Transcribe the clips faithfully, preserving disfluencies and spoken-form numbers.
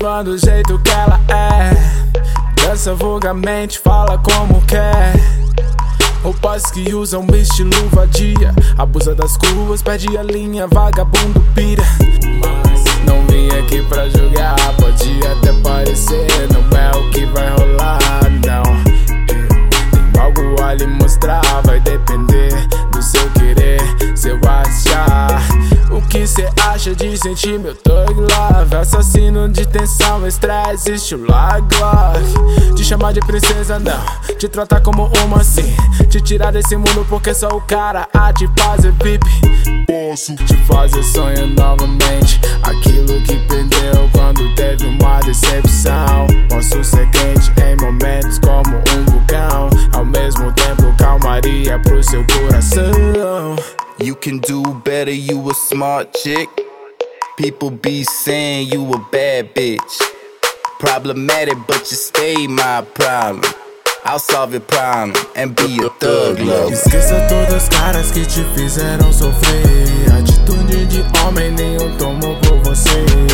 zoando do jeito que ela é. Dança vulgarmente, fala como quer. Roupas que usam estilo vadia, abusa das curvas, perde a linha, vagabundo pira. Mas não vim aqui pra julgar, pode até parecer, não é o que vai rolar, não. Tenho algo a lhe mostrar, vai depender do seu querer, seu achar. O que cê acha de sentir meu thug love? Assassino de tensão, estresse, estilo Glock. Te chamar de princesa não, te tratar como uma assim. Te tirar desse mundo porque sou o cara a te fazer V I P. Posso te fazer sonhar novamente aquilo que perdeu quando teve uma decepção. Posso ser quente em momentos como um vulcão, ao mesmo tempo calmaria pro seu coração. You can do better, you a smart chick. People be saying you a bad bitch. Problematic, but you stay my problem. I'll solve your problem and be a thug love. Esqueça todos os caras que te fizeram sofrer. Atitude de homem nenhum tomou por você.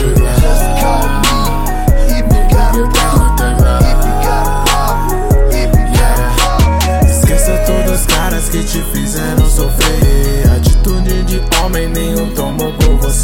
Esqueça todos os caras que te fizeram sofrer. Atitude de homem nenhum tomou por você.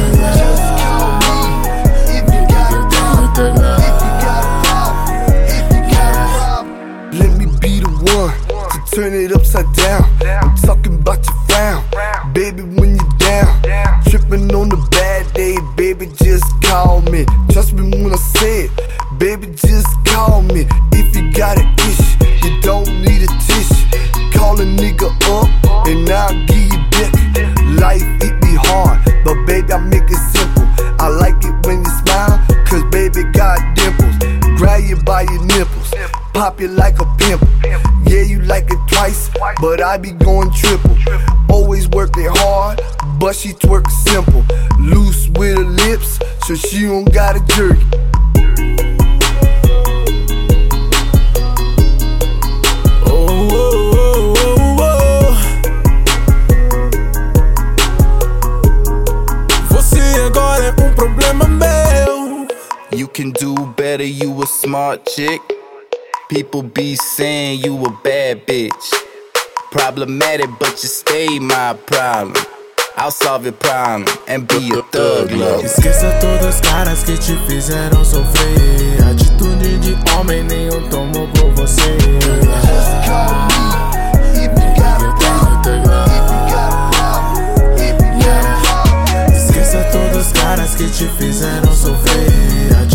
Let me be the one to turn it upside down. I'm talking about your frown, baby, when you're down. Tripping on the bad day, baby, just call me. Trust me when I say it, baby, just call me. If you got an issue, you don't need a tissue. Call a nigga up and I'll give you dick. Life it be hard, but baby, I make it simple. I like it when you smile, cause baby got dimples. Grab you by your nipples, pop you like a pimple. Yeah, you like it twice, but I be going triple. Always working hard, but she twerk simple. Loose with her lips, so she don't gotta jerk. Oh, oh, oh, oh, oh. Você agora é um problema meu. You can do better, you a smart chick. People be saying you a bad bitch. Problematic, but you stay my problem. I'll solve your problem and be a thug love. Esqueça todos os caras que te fizeram sofrer. Atitude de homem nenhum tomou por você. Esqueça todos os caras que te fizeram sofrer.